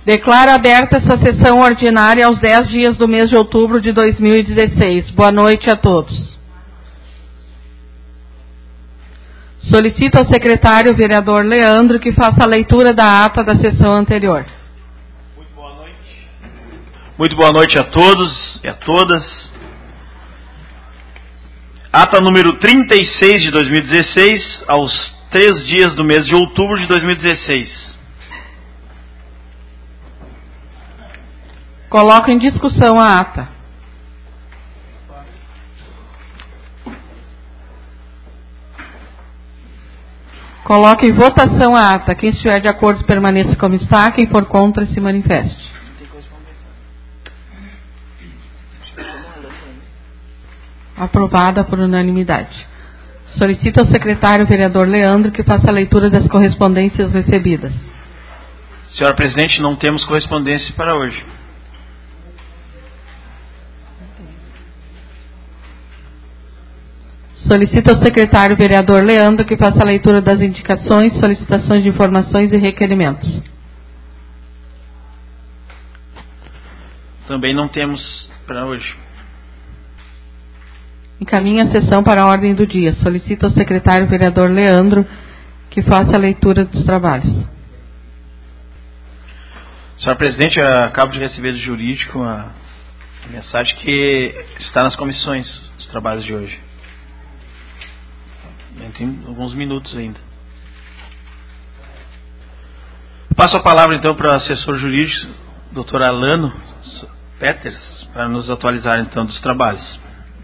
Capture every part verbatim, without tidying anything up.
Declaro aberta essa sessão ordinária aos dez dias do mês de outubro de dois mil e dezesseis. Boa noite a todos. Solicito ao secretário vereador Leandro que faça a leitura da ata da sessão anterior. Muito boa noite. Muito boa noite a todos e a todas. Ata número trinta e seis de dois mil e dezesseis, aos três dias do mês de outubro de dois mil e dezesseis. Coloco em discussão a ata. Coloco em votação a ata. Quem estiver de acordo permaneça como está. Quem for contra se manifeste. Aprovada por unanimidade. Solicito ao secretário vereador Leandro que faça a leitura das correspondências recebidas. Senhora Presidente, não temos correspondência para hoje. Solicito ao secretário vereador Leandro que faça a leitura das indicações, solicitações de informações e requerimentos. Também não temos para hoje. Encaminha a sessão para a ordem do dia. Solicito ao secretário vereador Leandro que faça a leitura dos trabalhos. Senhora Presidente, eu acabo de receber do jurídico a mensagem que está nas comissões os trabalhos de hoje. Tem alguns minutos ainda. Passo a palavra então para o assessor jurídico, doutor Alano Peters, para nos atualizar então dos trabalhos.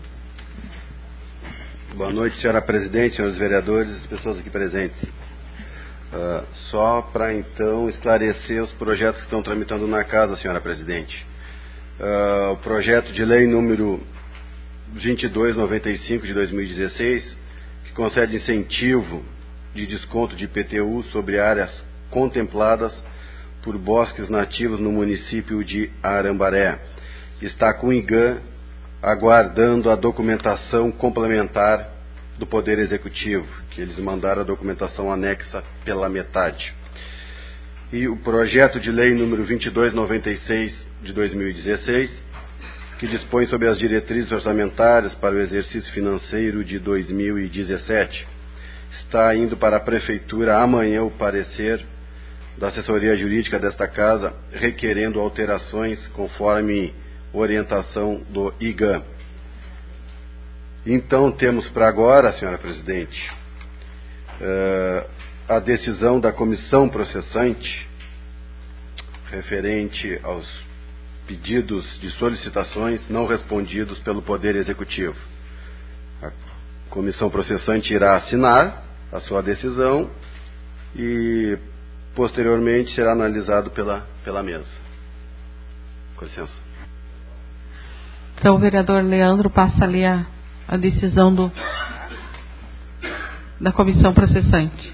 Boa noite, senhora Presidente, senhores vereadores e pessoas aqui presentes. Uh, só para então esclarecer os projetos que estão tramitando na casa, senhora Presidente. Uh, o projeto de lei número vinte e dois noventa e cinco de dois mil e dezesseis, que concede incentivo de desconto de I P T U sobre áreas contempladas por bosques nativos no município de Arambaré. Está com o I G A M aguardando a documentação complementar do Poder Executivo, que eles mandaram a documentação anexa pela metade. E o projeto de lei número vinte e dois noventa e seis de dois mil e dezesseis, que dispõe sobre as diretrizes orçamentárias para o exercício financeiro de dois mil e dezessete. Está indo para a Prefeitura amanhã o parecer da assessoria jurídica desta casa, requerendo alterações conforme orientação do I G A M. Então temos para agora, senhora Presidente, uh, a decisão da comissão processante referente aos pedidos de solicitações não respondidos pelo Poder Executivo. A comissão processante irá assinar a sua decisão e posteriormente será analisado pela, pela mesa. Com licença. Então o vereador Leandro passa ali a, a decisão do, da comissão processante.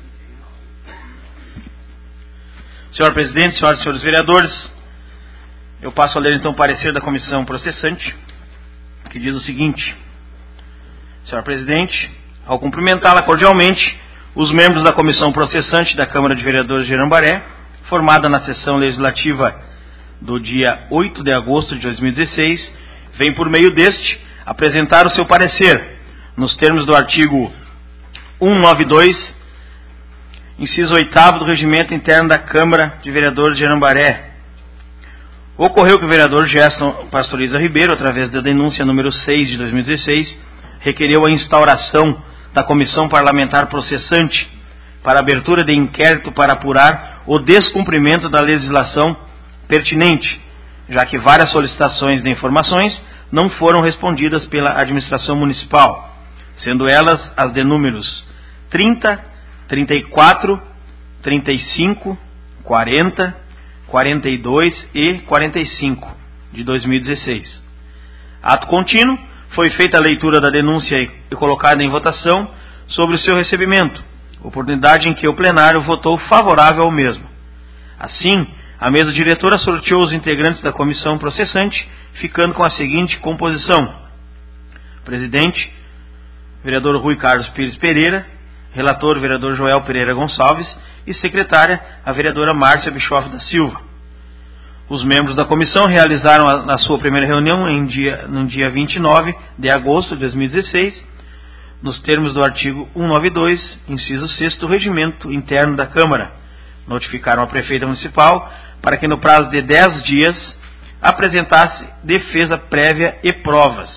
Senhor Presidente, senhoras e senhores vereadores, eu passo a ler então o parecer da comissão processante, que diz o seguinte: senhor Presidente, ao cumprimentá-la cordialmente, os membros da comissão processante da Câmara de Vereadores de Arambaré, formada na sessão legislativa do dia oito de agosto de dois mil e dezesseis, vem por meio deste apresentar o seu parecer, nos termos do artigo cento e noventa e dois, inciso oitavo do Regimento Interno da Câmara de Vereadores de Arambaré. Ocorreu que o vereador Gerson Pastoriza Ribeiro, através da denúncia número seis de dois mil e dezesseis, requereu a instauração da Comissão Parlamentar Processante para abertura de inquérito para apurar o descumprimento da legislação pertinente, já que várias solicitações de informações não foram respondidas pela administração municipal, sendo elas as de números trinta, trinta e quatro, trinta e cinco, quarenta, quarenta e dois e quarenta e cinco de dois mil e dezesseis. Ato contínuo, foi feita a leitura da denúncia e colocada em votação sobre o seu recebimento, oportunidade em que o plenário votou favorável ao mesmo. Assim, a mesa diretora sorteou os integrantes da comissão processante, ficando com a seguinte composição: presidente, vereador Rui Carlos Pires Pereira; relator, vereador Joel Pereira Gonçalves; e secretária, a vereadora Márcia Bischoff da Silva. Os membros da comissão realizaram a, a sua primeira reunião em dia, no dia vinte e nove de agosto de dois mil e dezesseis, nos termos do artigo cento e noventa e dois, inciso seis do Regimento Interno da Câmara. Notificaram a prefeita municipal para que no prazo de dez dias apresentasse defesa prévia e provas.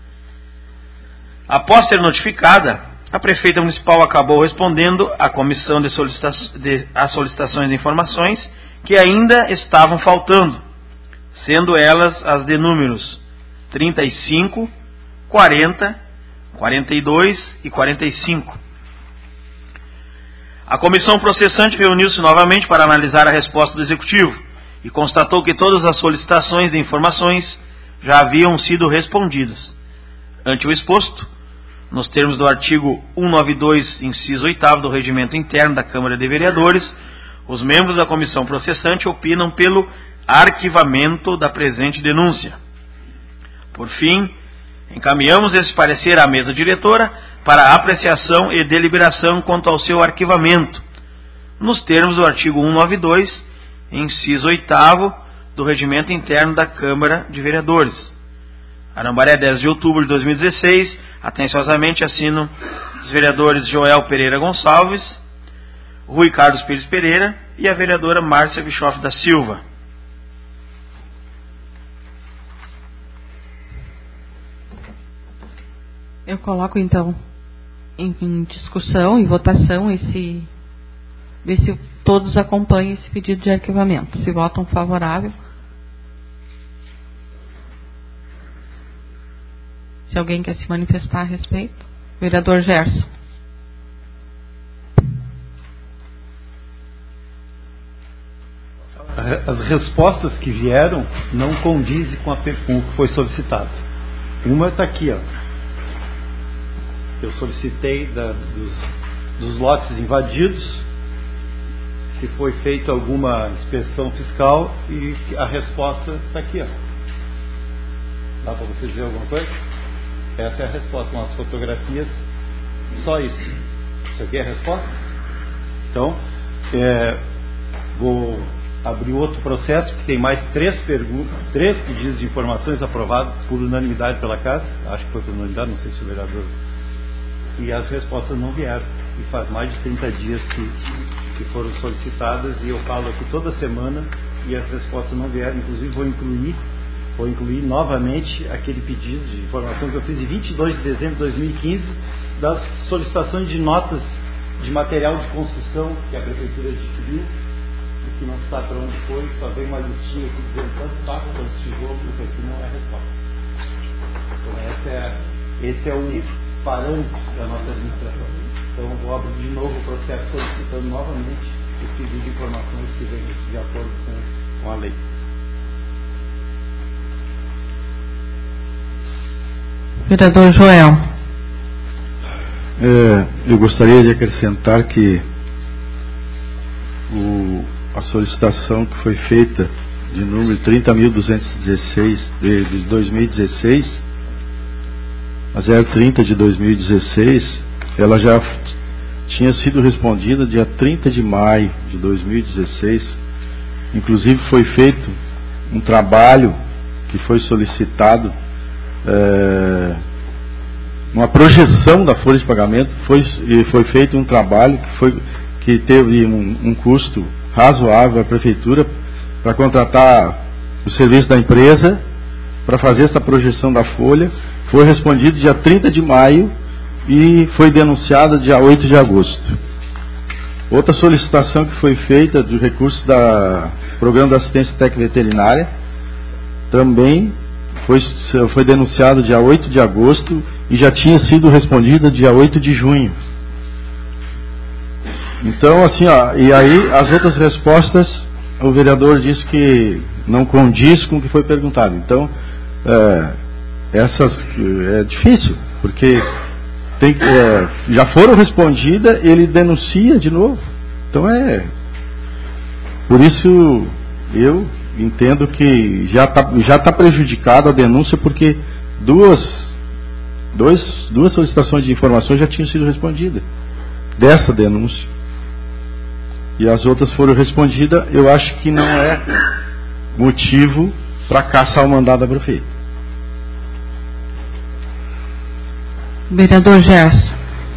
Após ser notificada, a prefeita municipal acabou respondendo à comissão de, solicita de as solicitações de informações que ainda estavam faltando, sendo elas as de números trinta e cinco, quarenta, quarenta e dois e quarenta e cinco. A comissão processante reuniu-se novamente para analisar a resposta do Executivo e constatou que todas as solicitações de informações já haviam sido respondidas. Ante o exposto, nos termos do artigo cento e noventa e dois, inciso oito do Regimento Interno da Câmara de Vereadores, os membros da comissão processante opinam pelo arquivamento da presente denúncia. Por fim, encaminhamos esse parecer à mesa diretora para apreciação e deliberação quanto ao seu arquivamento, nos termos do artigo cento e noventa e dois, inciso oito do Regimento Interno da Câmara de Vereadores. Arambaré, dez de outubro de dois mil e dezesseis, atenciosamente assinam os vereadores Joel Pereira Gonçalves, Rui Carlos Pires Pereira e a vereadora Márcia Bischoff da Silva. Eu coloco então em, em discussão, em votação, esse, ver se todos acompanham esse pedido de arquivamento. Se votam favorável. Se alguém quer se manifestar a respeito. Vereador Gerson. As respostas que vieram não condizem com, a, com o que foi solicitado. Uma está aqui, ó. Eu solicitei da, dos, dos lotes invadidos, se foi feita alguma inspeção fiscal, e a resposta está aqui, ó. Dá para vocês ver alguma coisa? Essa é a resposta, são as fotografias, só isso. Isso aqui é a resposta? Então, é, vou abrir outro processo, que tem mais três perguntas, três pedidos de informações aprovados por unanimidade pela Casa, acho que foi por unanimidade, não sei se o vereador, e as respostas não vieram, e faz mais de trinta dias que, que foram solicitadas, e eu falo aqui toda semana, e as respostas não vieram. Inclusive vou incluir, vou incluir novamente aquele pedido de informação que eu fiz em vinte e dois de dezembro de dois mil e quinze, das solicitações de notas de material de construção que a Prefeitura adquiriu, que não se sabe para onde foi, só vem uma listinha aqui dizendo tanto taco, quanto tijolo, isso aqui não é a resposta. Então esse é, esse é o parâmetro da nossa administração. Então vou abrir de novo o processo solicitando novamente o pedido de informações que vem de acordo com, com a lei. Vereador Joel. É, eu gostaria de acrescentar que o a solicitação que foi feita de número trinta mil duzentos e dezesseis de, de dois mil e dezesseis, a zero trinta de dois mil e dezesseis, ela já tinha sido respondida dia trinta de maio de dois mil e dezesseis. Inclusive foi feito um trabalho que foi solicitado, é, uma projeção da folha de pagamento, foi, e foi feito um trabalho que, foi, que teve um, um custo razoável à Prefeitura para contratar o serviço da empresa para fazer essa projeção da folha. Foi respondido dia trinta de maio e foi denunciada dia oito de agosto. Outra solicitação que foi feita do recurso da Programa de Assistência Técnica Veterinária também foi, foi denunciado dia oito de agosto e já tinha sido respondida dia oito de junho. Então, assim, ó, e aí as outras respostas, o vereador disse que não condiz com o que foi perguntado. Então, é, essas é difícil, porque tem, é, já foram respondidas, ele denuncia de novo. Então é. Por isso eu entendo que já está já tá prejudicada a denúncia, porque duas, dois, duas solicitações de informações já tinham sido respondidas dessa denúncia. E as outras foram respondidas. Eu acho que não é motivo para caçar o mandato da prefeita. Vereador Gerson.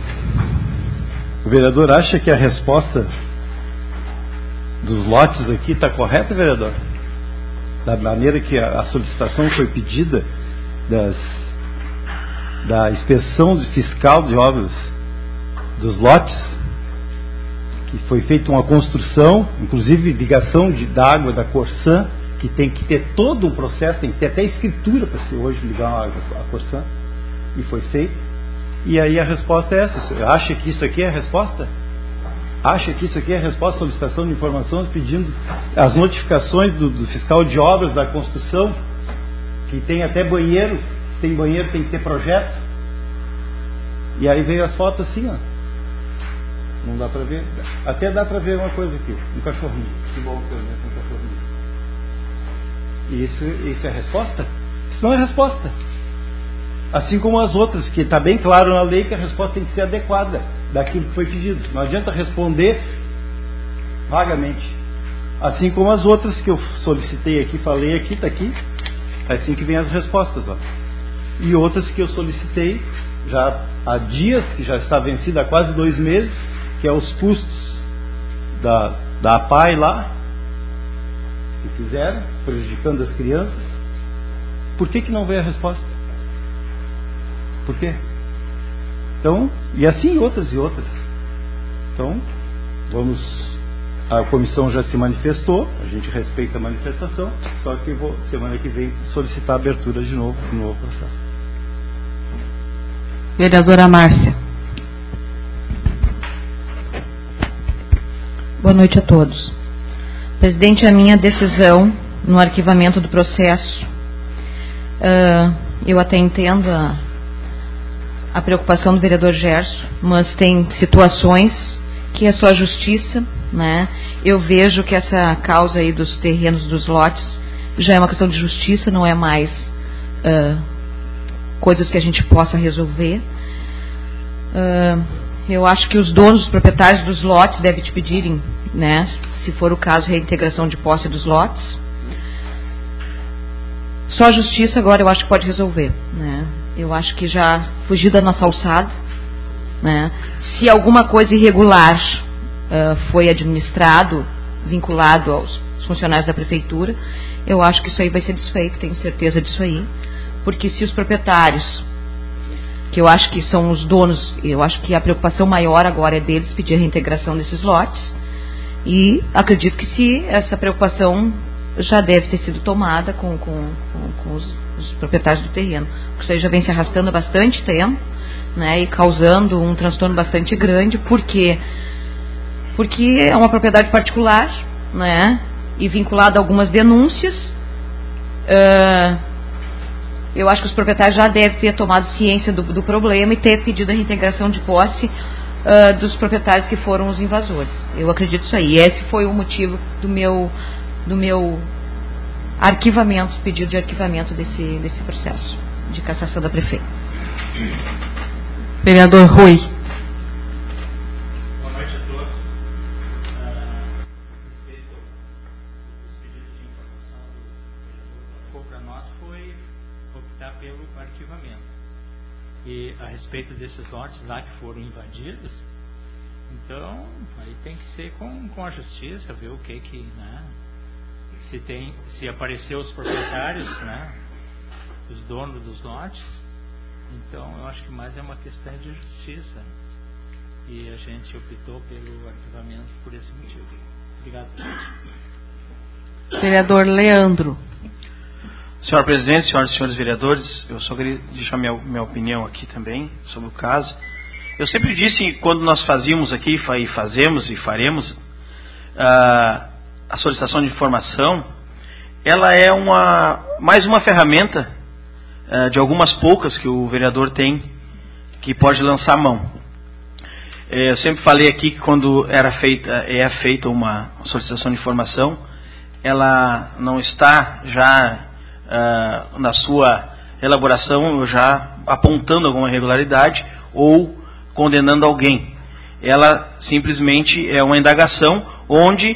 O vereador acha que a resposta dos lotes aqui está correta, vereador? Da maneira que a, a solicitação foi pedida das, da inspeção fiscal de obras dos lotes, que foi feita uma construção, inclusive ligação de, da água da Corsã, que tem que ter todo um processo, tem que ter até escritura para se hoje ligar a, a Corsã, e foi feito. E aí a resposta é essa. Acha que isso aqui é a resposta? Acha que isso aqui é a resposta à solicitação de informações pedindo as notificações do, do fiscal de obras da construção, que tem até banheiro, se tem banheiro tem que ter projeto. E aí veio as fotos assim, ó. Não dá para ver. Até dá para ver uma coisa aqui, um cachorrinho. Que bom que eu né, um cachorrinho. E isso, isso é a resposta? Isso não é resposta. Assim como as outras, que está bem claro na lei que a resposta tem que ser adequada daquilo que foi pedido. Não adianta responder vagamente. Assim como as outras que eu solicitei aqui, falei aqui, está aqui. É assim que vem as respostas. Ó. E outras que eu solicitei já há dias, que já está vencida há quase dois meses, que é os custos da, da A P A I lá, que fizeram, prejudicando as crianças. Por que que não veio a resposta? Por quê? Então, e assim outras e outras. Então, vamos. A comissão já se manifestou, a gente respeita a manifestação, só que vou, semana que vem, solicitar a abertura de novo do novo processo. Vereadora Márcia. Boa noite a todos. Presidente, a minha decisão no arquivamento do processo, uh, eu até entendo a a preocupação do vereador Gerson, mas tem situações que é só a justiça, né? Eu vejo que essa causa aí dos terrenos dos lotes já é uma questão de justiça, não é mais uh, coisas que a gente possa resolver. Uh, eu acho que os donos, os proprietários dos lotes devem te pedirem, né? Se for o caso, reintegração de posse dos lotes. Só a justiça agora eu acho que pode resolver, né? Eu acho que já fugiu da nossa alçada, né? Se alguma coisa irregular uh, foi administrado, vinculado aos funcionários da prefeitura, eu acho que isso aí vai ser desfeito, tenho certeza disso aí, porque se os proprietários, que eu acho que são os donos, eu acho que a preocupação maior agora é deles pedir a reintegração desses lotes, e acredito que se essa preocupação já deve ter sido tomada com, com, com, com os, os proprietários do terreno, porque isso aí já vem se arrastando há bastante tempo, né, e causando um transtorno bastante grande, porque porque é uma propriedade particular, né, e vinculada a algumas denúncias. Uh, eu acho que os proprietários já devem ter tomado ciência do, do problema e ter pedido a reintegração de posse uh, dos proprietários que foram os invasores. Eu acredito isso aí. Esse foi o motivo do meu do meu arquivamento, pedido de arquivamento desse, desse processo de cassação da prefeita. Vereador Rui. Boa noite a todos. Uh, respeito os pedidos de informação do vereador, para nós foi optar pelo arquivamento. E a respeito desses lotes lá que foram invadidos, então aí tem que ser com, com a justiça, ver o que que, né, se tem, se apareceu os proprietários, né, os donos dos lotes. Então eu acho que mais é uma questão de justiça, e a gente optou pelo arquivamento por esse motivo. Obrigado. Vereador Leandro. Senhor presidente, senhoras e senhores vereadores, eu só queria deixar minha, minha opinião aqui também sobre o caso. Eu sempre disse, quando nós fazíamos aqui, e fazemos e faremos uh, a solicitação de informação, ela é uma, mais uma ferramenta uh, de algumas poucas que o vereador tem, que pode lançar a mão. Eu sempre falei aqui que quando era feita, é feita uma solicitação de informação, ela não está já uh, na sua elaboração já apontando alguma irregularidade ou condenando alguém. Ela simplesmente é uma indagação onde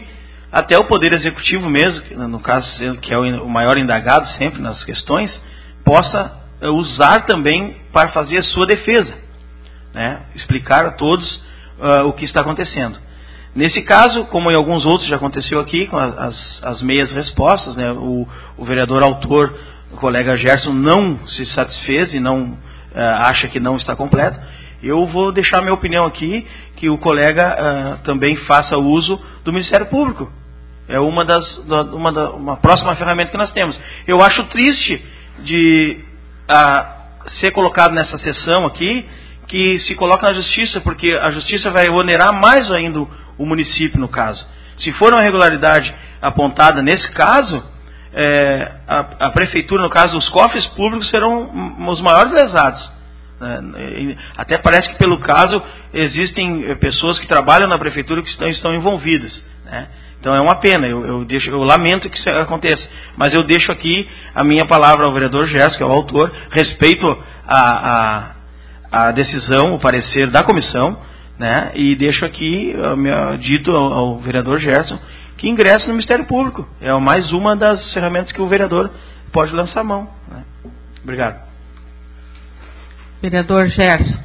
até o Poder Executivo mesmo, no caso que é o maior indagado sempre nas questões, possa usar também para fazer a sua defesa, né? Explicar a todos uh, o que está acontecendo. Nesse caso, como em alguns outros já aconteceu aqui, com as, as meias respostas, né? o, o vereador autor, o colega Gerson, não se satisfez e não uh, acha que não está completo. Eu vou deixar minha opinião aqui, que o colega uh, também faça uso do Ministério Público. É uma das uma, da, uma próxima ferramenta que nós temos. Eu acho triste de uh, ser colocado nessa sessão aqui, que se coloca na justiça, porque a justiça vai onerar mais ainda o município, no caso. Se for uma irregularidade apontada nesse caso, é, a, a prefeitura, no caso, os cofres públicos serão os maiores lesados. Né? Até parece que, pelo caso, existem pessoas que trabalham na prefeitura que estão, estão envolvidas. Né? Então é uma pena, eu, eu, deixo, eu lamento que isso aconteça. Mas eu deixo aqui a minha palavra ao vereador Gerson, que é o autor, respeito a, a, a decisão, o parecer da comissão, né? E deixo aqui uh, meu, dito ao, ao vereador Gerson que ingresse no Ministério Público. É mais uma das ferramentas que o vereador pode lançar a mão. Né? Obrigado. Vereador Gerson.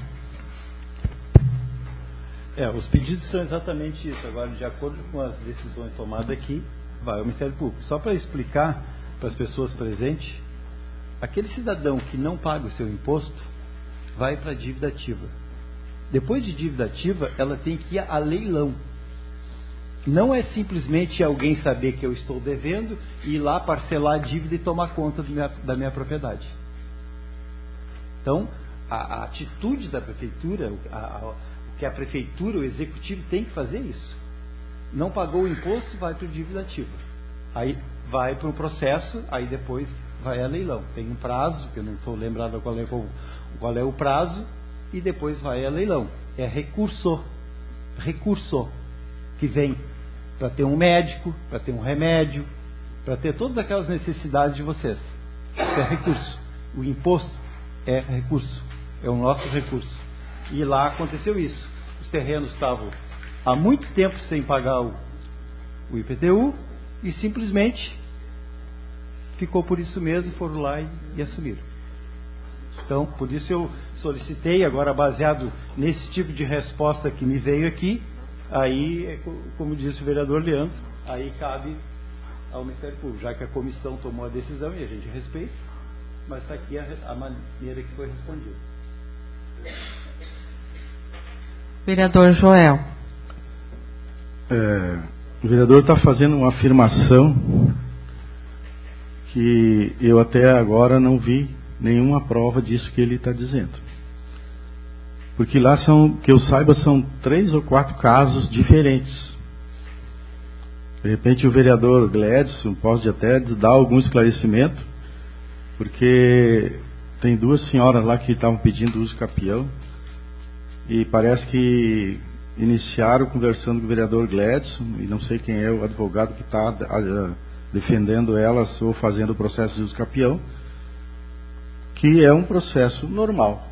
É, os pedidos são exatamente isso. Agora, de acordo com as decisões tomadas aqui, vai ao Ministério Público. Só para explicar para as pessoas presentes, aquele cidadão que não paga o seu imposto vai para a dívida ativa. Depois de dívida ativa, ela tem que ir a leilão. Não é simplesmente alguém saber que eu estou devendo e ir lá parcelar a dívida e tomar conta do minha, da minha propriedade. Então, a, a atitude da prefeitura, a, a, o que a prefeitura, o executivo tem que fazer isso. Não pagou o imposto, vai para a dívida ativa. Aí vai para o processo, aí depois vai a leilão. Tem um prazo, que eu não estou lembrado qual é, qual é o prazo, e depois vai a leilão. É recurso, recurso, que vem para ter um médico, para ter um remédio, para ter todas aquelas necessidades de vocês. Isso é recurso. O imposto é recurso, é o nosso recurso. E lá aconteceu isso. Os terrenos estavam há muito tempo sem pagar o, o I P T U e simplesmente ficou por isso mesmo, foram lá e, e assumiram. Então, por isso eu solicitei, agora baseado nesse tipo de resposta que me veio aqui, aí, como disse o vereador Leandro, aí cabe ao Ministério Público, já que a comissão tomou a decisão e a gente respeita, mas está aqui a, a maneira que foi respondida. Vereador Joel. É, o vereador está fazendo uma afirmação que eu até agora não vi nenhuma prova disso que ele está dizendo. Porque lá são, que eu saiba, são três ou quatro casos diferentes. De repente o vereador Gladson pode até dar algum esclarecimento, porque tem duas senhoras lá que estavam pedindo uso capião e parece que iniciaram conversando com o vereador Gladson, e não sei quem é o advogado que está defendendo elas ou fazendo o processo de uso capião, que é um processo normal.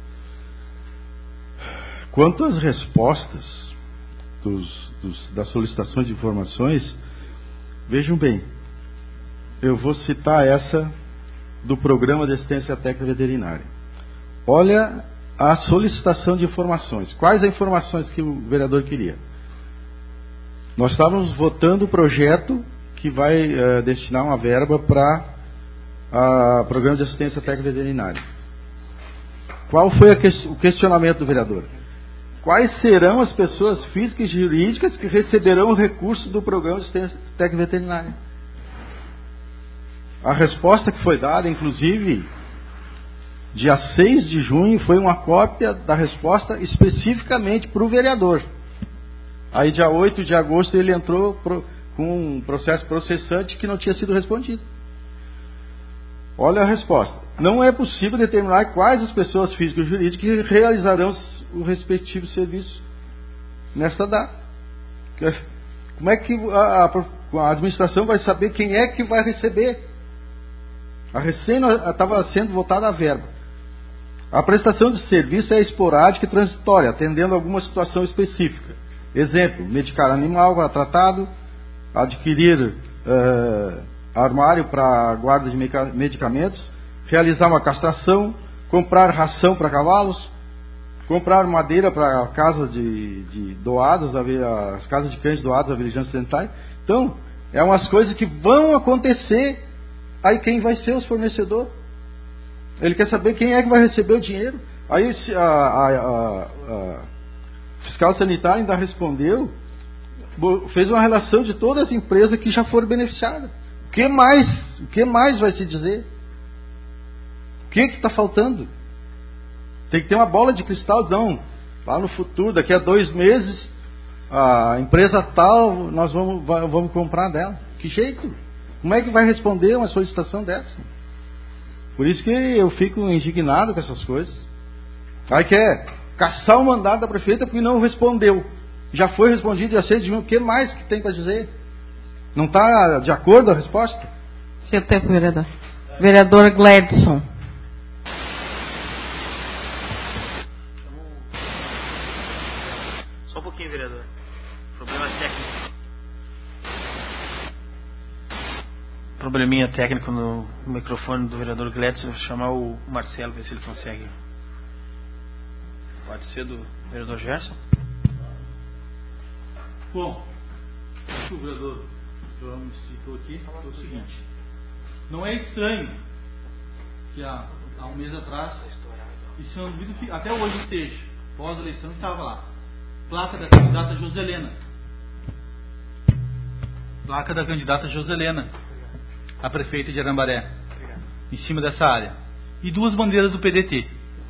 Quanto às respostas dos, dos, das solicitações de informações, vejam bem, eu vou citar essa do Programa de Assistência Técnica Veterinária. Olha a solicitação de informações. Quais as informações que o vereador queria? Nós estávamos votando o projeto que vai uh, destinar uma verba para o Programa de Assistência Técnica Veterinária. Qual foi a que, o questionamento do vereador? Quais serão as pessoas físicas e jurídicas que receberão o recurso do Programa de Assistência Técnica Veterinária? A resposta que foi dada, inclusive, dia seis de junho, foi uma cópia da resposta especificamente para o vereador. Aí, dia oito de agosto, ele entrou pro, com um processo processante que não tinha sido respondido. Olha a resposta. Não é possível determinar quais as pessoas físicas e jurídicas realizarão o respectivo serviço nesta data. Como é que a, a administração vai saber quem é que vai receber? A recém estava sendo votada a verba. A prestação de serviço é esporádica e transitória, atendendo a alguma situação específica. Exemplo, medicar animal para tratado, adquirir uh, armário para guarda de medicamentos, realizar uma castração, comprar ração para cavalos, comprar madeira para casa de, de doados, as casas de cães doados à Vigilância Sanitária. Então, é umas coisas que vão acontecer. Aí quem vai ser os fornecedores? Ele quer saber quem é que vai receber o dinheiro. Aí a, a, a, a fiscal sanitária ainda respondeu, fez uma relação de todas as empresas que já foram beneficiadas. O que mais? O que mais vai se dizer? O que está faltando? Tem que ter uma bola de cristal, não. Lá no futuro, daqui a dois meses, a empresa tal, nós vamos, vamos comprar dela. Que jeito? Como é que vai responder uma solicitação dessa? Por isso que eu fico indignado com essas coisas. Aí quer caçar o mandato da prefeita porque não respondeu. Já foi respondido, já sei de o que mais que tem para dizer. Não está de acordo a resposta? Seu tempo, vereador. Vereador Gladson. Só um pouquinho, vereador. Problema técnico. Probleminha técnico no microfone do vereador Gladson. Vou chamar o Marcelo, ver se ele consegue. Pode ser do vereador Gerson? Bom, o vereador João me citou aqui é o seguinte: não é estranho que há, há um mês atrás, e se eu não duvido, até hoje esteja, pós-eleição, estava lá, placa da candidata Joselena. Placa da candidata Joselena, a prefeita de Arambaré, em cima dessa área. E duas bandeiras do P D T.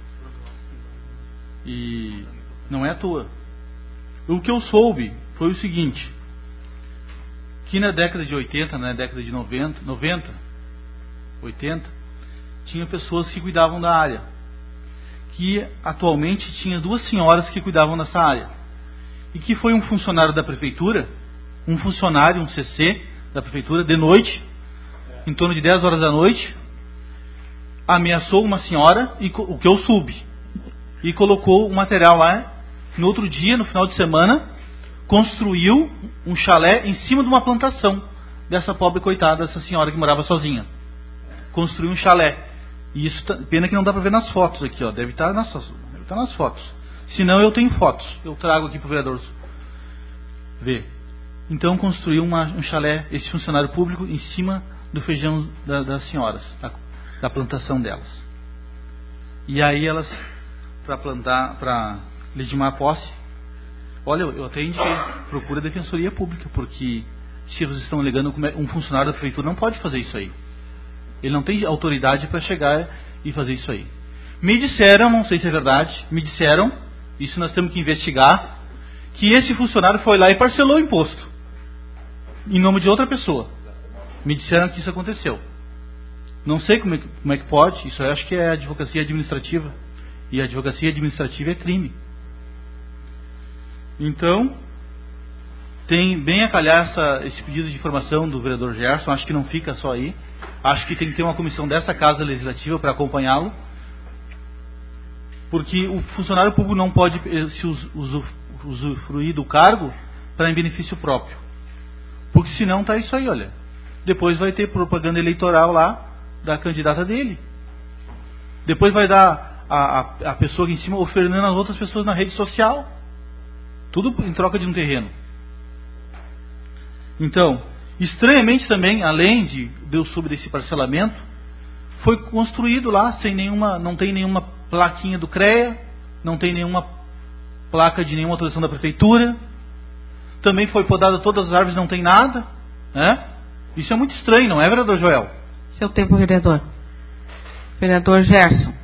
E não é à toa. O que eu soube foi o seguinte: que na década de oitenta, na década de noventa, noventa, oitenta, tinha pessoas que cuidavam da área. Que atualmente tinha duas senhoras que cuidavam dessa área. E que foi um funcionário da prefeitura, um funcionário, um C C da prefeitura, de noite, em torno de dez horas da noite, ameaçou uma senhora, e o que eu soube, e colocou o material lá. No outro dia, no final de semana, construiu um chalé em cima de uma plantação dessa pobre coitada, dessa senhora que morava sozinha. Construiu um chalé. E isso, pena que não dá para ver nas fotos aqui, ó. Deve estar nas, deve estar nas fotos. Se não, eu tenho fotos. Eu trago aqui para o vereador ver. Então construiu uma, um chalé, esse funcionário público, em cima do feijão da, das senhoras, da, da plantação delas. E aí elas, para plantar, para legitimar a posse, olha, eu até indiquei, procura a defensoria pública, porque se vocês estão alegando, um funcionário da prefeitura não pode fazer isso aí. Ele não tem autoridade para chegar e fazer isso aí. Me disseram, não sei se é verdade, me disseram, isso nós temos que investigar, que esse funcionário foi lá e parcelou o imposto, em nome de outra pessoa. Me disseram que isso aconteceu. Não sei como é que, como é que pode, isso eu acho que é advocacia administrativa, e a advocacia administrativa é crime. Então, tem bem a calhar essa, esse pedido de informação do vereador Gerson. Acho que não fica só aí. Acho que tem que ter uma comissão dessa Casa Legislativa para acompanhá-lo, porque o funcionário público não pode se usufruir do cargo para em benefício próprio, porque senão está isso aí, olha. Depois vai ter propaganda eleitoral lá da candidata dele. Depois vai dar a, a, a pessoa aqui em cima oferecendo as outras pessoas na rede social. Tudo em troca de um terreno. Então, estranhamente também, além de Deus sobre esse parcelamento, foi construído lá sem nenhuma, não tem nenhuma plaquinha do CREA, não tem nenhuma placa de nenhuma autorização da prefeitura. Também foi podada todas as árvores, não tem nada, né? Isso é muito estranho, não é, vereador Joel? Seu tempo, vereador. Vereador Gerson.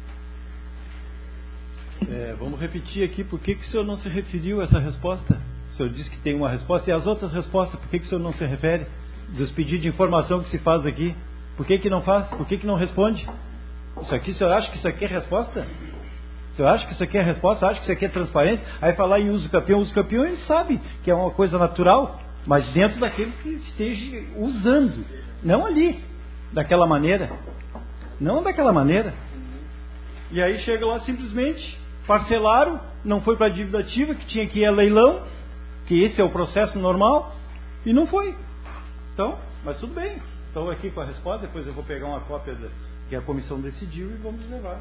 É, vamos repetir aqui, por que, que o senhor não se referiu a essa resposta? O senhor disse que tem uma resposta, e as outras respostas, por que, que o senhor não se refere? Dos pedidos de informação que se faz aqui, por que, que não faz? Por que, que não responde? Isso aqui, o senhor acha que isso aqui é resposta? O senhor acha que isso aqui é resposta? Acha que isso aqui é transparência? Aí falar em uso campeão, uso campeão, ele sabe que é uma coisa natural, mas dentro daquele que esteja usando, não ali, daquela maneira, não daquela maneira. E aí chega lá simplesmente, parcelaram, não foi para a dívida ativa, que tinha que ir a leilão, que esse é o processo normal, E não foi. Então, mas tudo bem. Estou aqui com a resposta, depois eu vou pegar uma cópia da, que a comissão decidiu e vamos levar.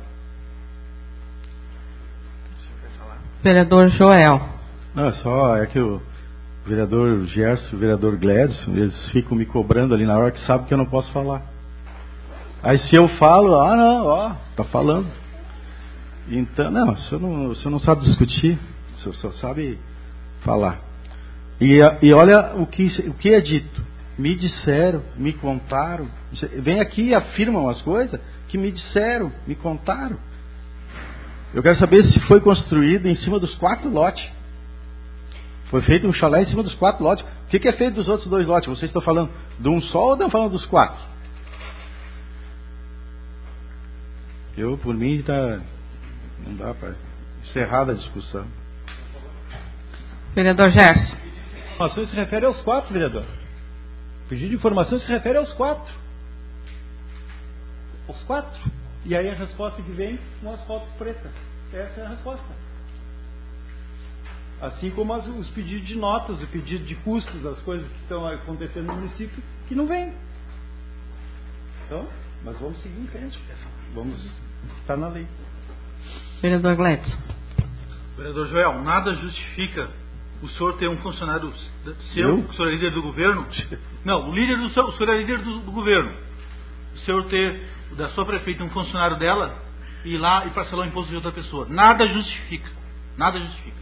Vereador Joel. Não, é só é que o vereador Gerson e o vereador Gledson, eles ficam me cobrando ali na hora que sabem que eu não posso falar. Aí se eu falo, ah não, ó, tá falando. Então, não, o senhor não, o senhor não sabe discutir, o senhor só sabe falar. E, e olha o que, o que é dito. Me disseram, me contaram. Vem aqui e afirmam as coisas que me disseram, me contaram. Eu quero saber se foi construído em cima dos quatro lotes. Foi feito um chalé em cima dos quatro lotes. O que, que é feito dos outros dois lotes? Vocês estão falando de um só ou estão falando dos quatro? Eu, por mim, tá, não dá para encerrar a discussão. Vereador Gerson. A informação se refere aos quatro, vereador. O pedido de informação se refere aos quatro. Os quatro. E aí a resposta que vem com as fotos pretas. Essa é a resposta. Assim como as, os pedidos de notas, o pedido de custos, as coisas que estão acontecendo no município, que não vem. Então, mas vamos seguir em frente. Vamos estar na lei. Vereador Gledson. Vereador Joel, nada justifica o senhor ter um funcionário seu, Eu? o senhor é líder do governo. Não, o líder do seu, o senhor é líder do, do governo. O senhor ter da sua prefeita um funcionário dela e ir lá e parcelar o imposto de outra pessoa. Nada justifica. Nada justifica.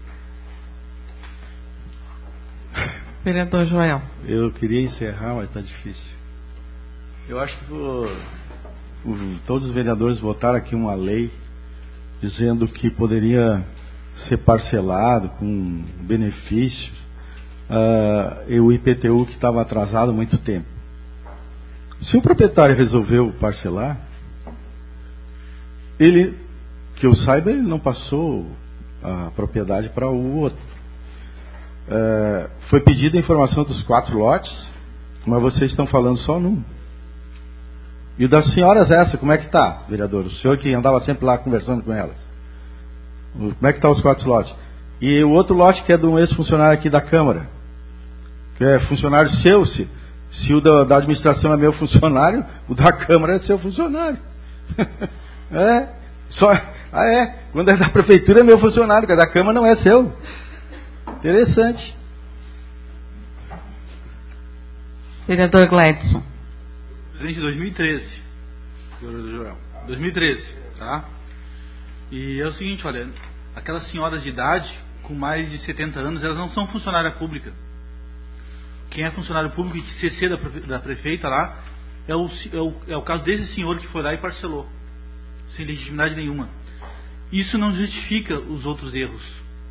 Vereador Joel. Eu queria encerrar, mas está difícil. Eu acho que o, o, todos os vereadores votaram aqui uma lei dizendo que poderia ser parcelado com benefício uh, e o I P T U que estava atrasado há muito tempo. Se o proprietário resolveu parcelar, ele, que eu saiba, ele não passou a propriedade para o outro. Uh, foi pedida a informação dos quatro lotes, mas vocês estão falando só num. E o das senhoras essa, como é que está, vereador? O senhor que andava sempre lá conversando com elas. Como é que estão os quatro lotes? E o outro lote que é de um ex-funcionário aqui da Câmara, que é funcionário seu, se, se o da, da administração é meu funcionário, o da Câmara é seu funcionário. É, só, ah é, quando é da Prefeitura é meu funcionário, quando é da Câmara não é seu. Interessante. Vereador Gledson. Presidente de dois mil e treze. Vereador Joel. dois mil e treze, tá? E é o seguinte, olha, aquelas senhoras de idade com mais de setenta anos, elas não são funcionária pública. Quem é funcionário público e que C C da, da prefeita lá é o, é, o, é o caso desse senhor que foi lá e parcelou, sem legitimidade nenhuma. Isso não justifica os outros erros.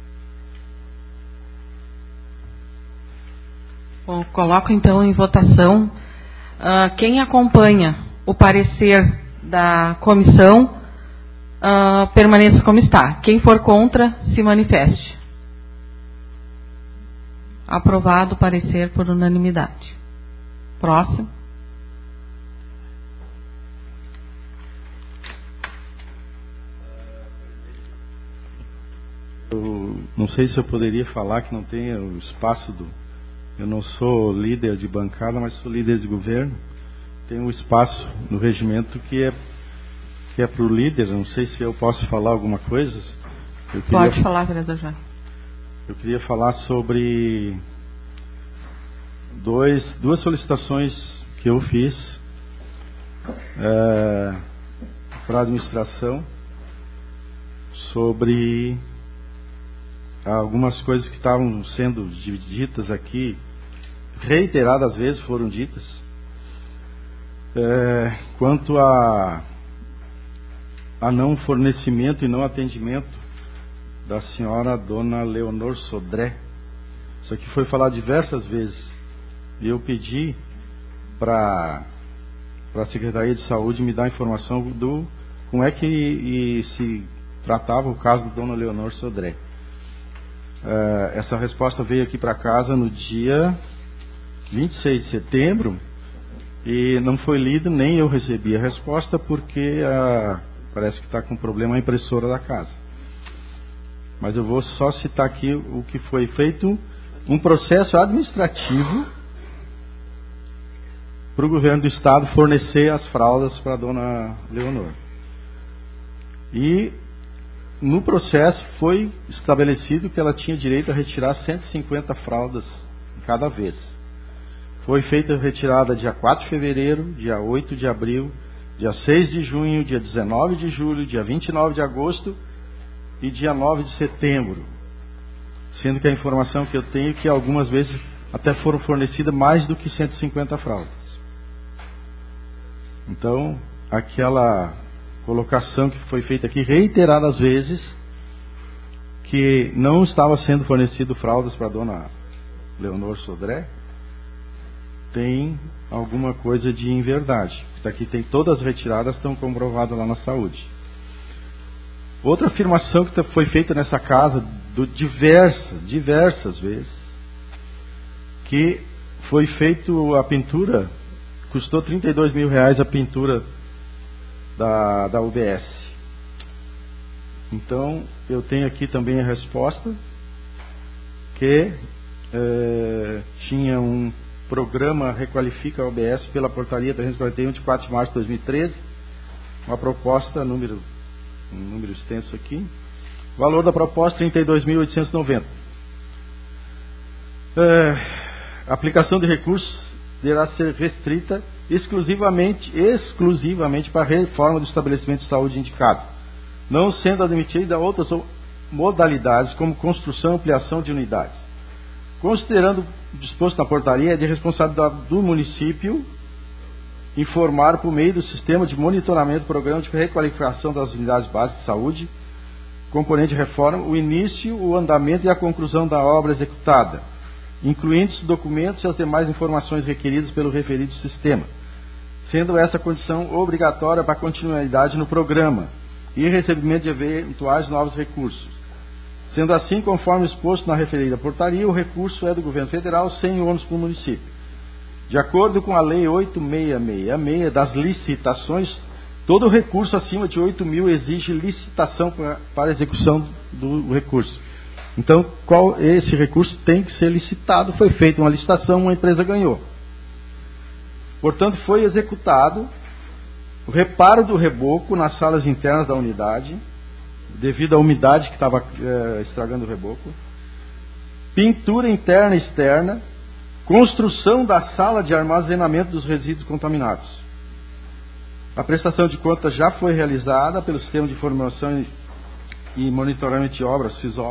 Bom, coloco então em votação uh, quem acompanha o parecer da comissão. Uh, permaneça como está. Quem for contra, se manifeste. Aprovado o parecer por unanimidade. Próximo. Eu não sei se eu poderia falar que não tenha o espaço do... Eu não sou líder de bancada, mas sou líder de governo. Tem um espaço no regimento que é que é para o líder. Não sei se eu posso falar alguma coisa. Eu queria, Pode falar, vereador João. Eu queria falar sobre dois, duas solicitações que eu fiz é, para a administração sobre algumas coisas que estavam sendo ditas aqui, reiteradas vezes foram ditas, é, quanto a a não fornecimento e não atendimento da senhora dona Leonor Sodré. Isso aqui foi falado diversas vezes. E eu pedi para a Secretaria de Saúde me dar informação do como é que e, se tratava o caso da dona Leonor Sodré. Uh, essa resposta veio aqui para casa no dia vinte e seis de setembro e não foi lida, nem eu recebi a resposta porque a parece que está com problema a impressora da casa. Mas eu vou só citar aqui o que foi feito um processo administrativo para o governo do estado fornecer as fraldas para a dona Leonor. E no processo foi estabelecido que ela tinha direito a retirar cento e cinquenta fraldas cada vez. Foi feita a retirada dia quatro de fevereiro, dia oito de abril, dia seis de junho, dia dezenove de julho, dia vinte e nove de agosto e dia nove de setembro. Sendo que a informação que eu tenho é que algumas vezes até foram fornecidas mais do que cento e cinquenta fraldas. Então, aquela colocação que foi feita aqui reiteradas vezes, que não estava sendo fornecido fraldas para a dona Leonor Sodré, tem alguma coisa de inverdade. Aqui tem todas as retiradas, estão comprovadas lá na saúde. Outra afirmação que foi feita nessa casa, do diversas, diversas vezes, que foi feito a pintura, custou trinta e dois mil reais a pintura da, da U B S. Então, eu tenho aqui também a resposta, que é, tinha um programa Requalifica a U B S pela portaria trezentos e quarenta e um de quatro de março de dois mil e treze, uma proposta, número, um número extenso aqui, valor da proposta trinta e dois mil oitocentos e noventa. É, a aplicação de recursos deverá ser restrita exclusivamente, exclusivamente para a reforma do estabelecimento de saúde indicado, não sendo admitida outras modalidades como construção e ampliação de unidades. Considerando o disposto na portaria, é de responsabilidade do município informar por meio do sistema de monitoramento do programa de requalificação das unidades básicas de saúde, componente de reforma, o início, o andamento e a conclusão da obra executada, incluindo os documentos e as demais informações requeridas pelo referido sistema, sendo essa condição obrigatória para a continuidade no programa e recebimento de eventuais novos recursos. Sendo assim, conforme exposto na referida portaria, o recurso é do governo federal sem ônus para o município. De acordo com a lei oito mil seiscentos e sessenta e seis das licitações, todo recurso acima de oito mil exige licitação para, para execução do recurso. Então, qual, esse recurso tem que ser licitado. Foi feita uma licitação, uma empresa ganhou. Portanto, foi executado o reparo do reboco nas salas internas da unidade, devido à umidade que estava é, estragando o reboco, pintura interna e externa, construção da sala de armazenamento dos resíduos contaminados. A prestação de contas já foi realizada pelo Sistema de Informação e Monitoramento de Obras, SISOP.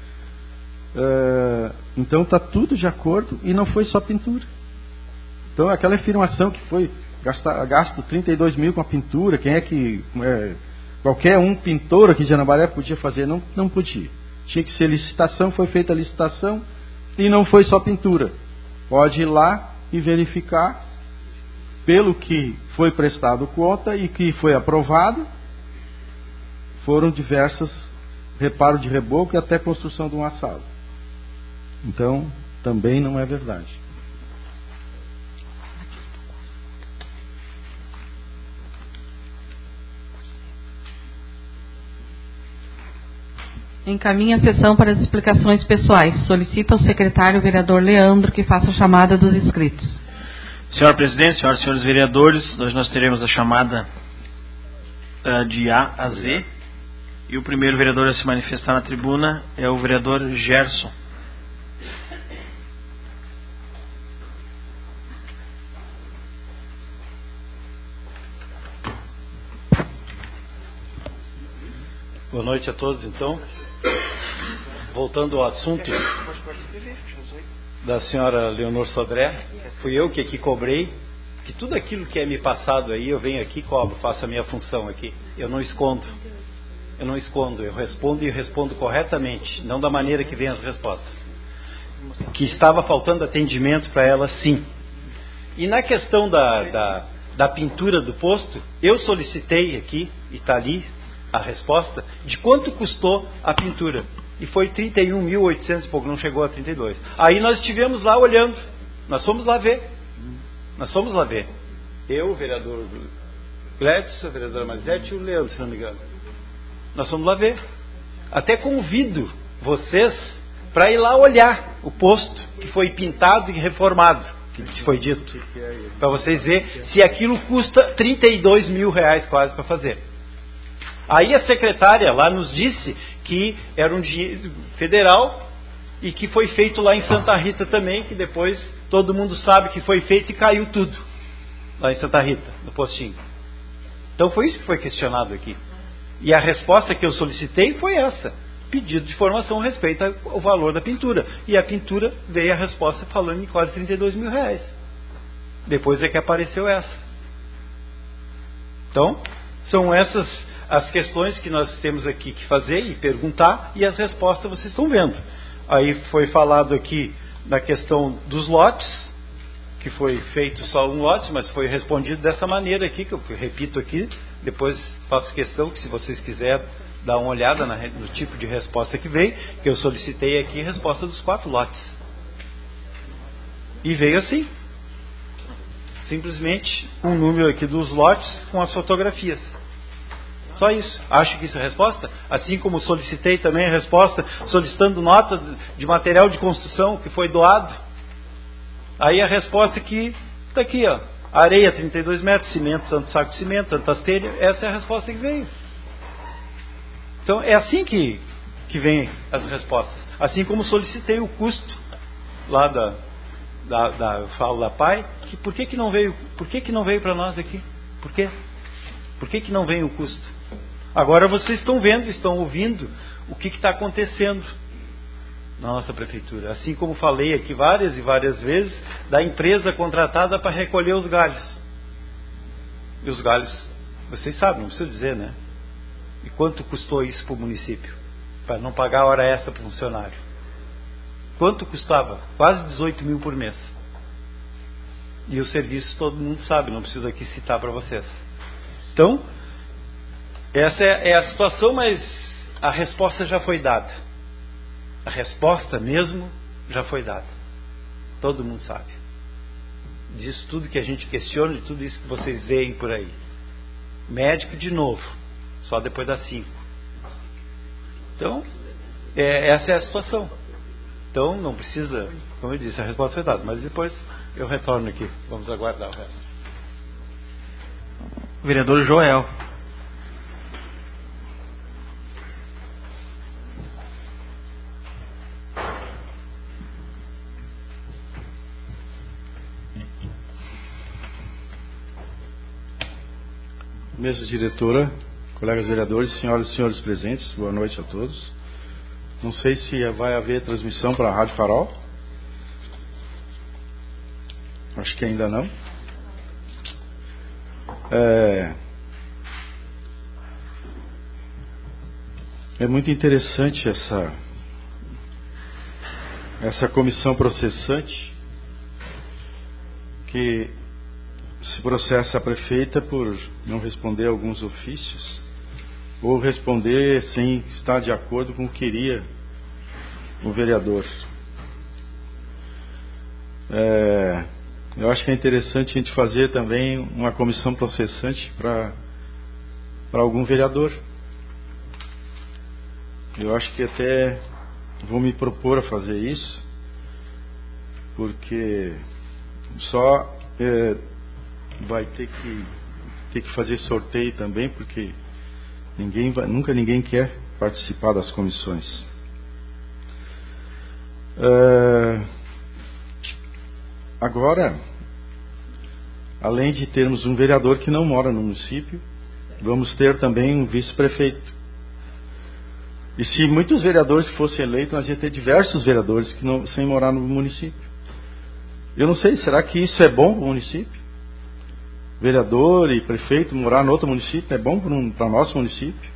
É, então está tudo de acordo e não foi só pintura. Então aquela afirmação que foi gastar, gasto trinta e dois mil com a pintura, quem é que... É, qualquer um pintor aqui de Anabaré podia fazer, não, não podia. Tinha que ser licitação, foi feita a licitação e não foi só pintura. Pode ir lá e verificar pelo que foi prestado conta e que foi aprovado, foram diversas reparo de reboco e até construção de uma sala. Então, também não é verdade. Encaminha a sessão para as explicações pessoais. Solicita ao secretário vereador Leandro que faça a chamada dos inscritos. Senhor presidente, senhoras e senhores vereadores, hoje nós teremos a chamada uh, de A a Z. E o primeiro vereador a se manifestar na tribuna é o vereador Gerson. Boa noite a todos, então. Voltando ao assunto da senhora Leonor Sodré, fui eu que aqui cobrei, que tudo aquilo que é me passado aí, eu venho aqui, cobro, faço a minha função aqui. Eu não escondo, eu não escondo, eu respondo e respondo corretamente, não da maneira que vem as respostas. Que estava faltando atendimento para ela, sim. E na questão da, da, da pintura do posto, eu solicitei aqui, e está ali a resposta, de quanto custou a pintura. E foi trinta e um mil e oitocentos e pouco, não chegou a trinta e dois. Aí nós estivemos lá olhando, nós fomos lá ver. Nós fomos lá ver. Eu, o vereador Gledson, a vereadora Marisete e o Leandro, se não me engano. Nós fomos lá ver. Até convido vocês para ir lá olhar o posto que foi pintado e reformado, que foi dito, para vocês verem se aquilo custa trinta e dois mil reais quase para fazer. Aí a secretária lá nos disse que era um dinheiro federal e que foi feito lá em Santa Rita também, que depois todo mundo sabe que foi feito e caiu tudo lá em Santa Rita, no postinho. Então foi isso que foi questionado aqui. E a resposta que eu solicitei foi essa: pedido de informação a respeito ao valor da pintura. E a pintura veio a resposta falando em quase trinta e dois mil reais. Depois é que apareceu essa. Então, são essas as questões que nós temos aqui que fazer e perguntar, e as respostas vocês estão vendo. Aí foi falado aqui da questão dos lotes, que foi feito só um lote, mas foi respondido dessa maneira aqui, que eu repito aqui, depois faço questão que se vocês quiserem dar uma olhada na, no tipo de resposta que veio, que eu solicitei aqui a resposta dos quatro lotes. E veio assim. Simplesmente um número aqui dos lotes com as fotografias. Só isso. Acho que isso é resposta. Assim como solicitei também a resposta, solicitando nota de material de construção que foi doado. Aí a resposta aqui está aqui, ó. Areia trinta e dois metros, cimento, tanto saco de cimento, tantas telhas. Essa é a resposta que veio. Então é assim que, que vem as respostas. Assim como solicitei o custo lá da, da, da eu falo da P A I, que por que que não veio, por que que não veio para nós aqui? Por quê? Por que que não vem o custo? Agora vocês estão vendo, estão ouvindo o que está acontecendo na nossa prefeitura. Assim como falei aqui várias e várias vezes da empresa contratada para recolher os galhos. E os galhos, vocês sabem, não preciso dizer, né? E quanto custou isso para o município? Para não pagar a hora extra para o funcionário. Quanto custava? Quase dezoito mil por mês. E o serviço todo mundo sabe, não preciso aqui citar para vocês. Então, essa é, é a situação, mas a resposta já foi dada. A resposta mesmo já foi dada. Todo mundo sabe. Disso tudo que a gente questiona, de tudo isso que vocês veem por aí. Médico de novo, só depois das cinco. Então, é, essa é a situação. Então, não precisa, como eu disse, a resposta foi dada. Mas depois eu retorno aqui. Vamos aguardar o resto. Vereador Joel. Mesa diretora, colegas vereadores, senhoras e senhores presentes, boa noite a todos. Não sei se vai haver transmissão para a Rádio Farol. Acho que ainda não. É, é muito interessante essa, essa comissão processante que se processa a prefeita por não responder alguns ofícios ou responder sem estar de acordo com o que queria o vereador. É, eu acho que é interessante a gente fazer também uma comissão processante para para algum vereador. Eu acho que até vou me propor a fazer isso, porque só é, vai ter que ter que fazer sorteio também, porque ninguém vai, nunca ninguém quer participar das comissões. Uh, agora, além de termos um vereador que não mora no município, vamos ter também um vice-prefeito. E se muitos vereadores fossem eleitos, nós ia ter diversos vereadores que não, sem morar no município. Eu não sei, será que isso é bom para o município? Vereador e prefeito morar no outro município é bom para o nosso município?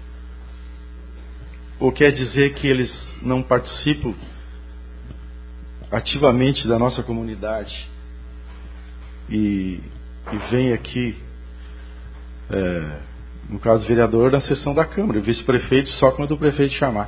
Ou quer dizer que eles não participam ativamente da nossa comunidade e, e vem aqui, é, no caso vereador, da sessão da Câmara, e vice-prefeito só quando o prefeito chamar.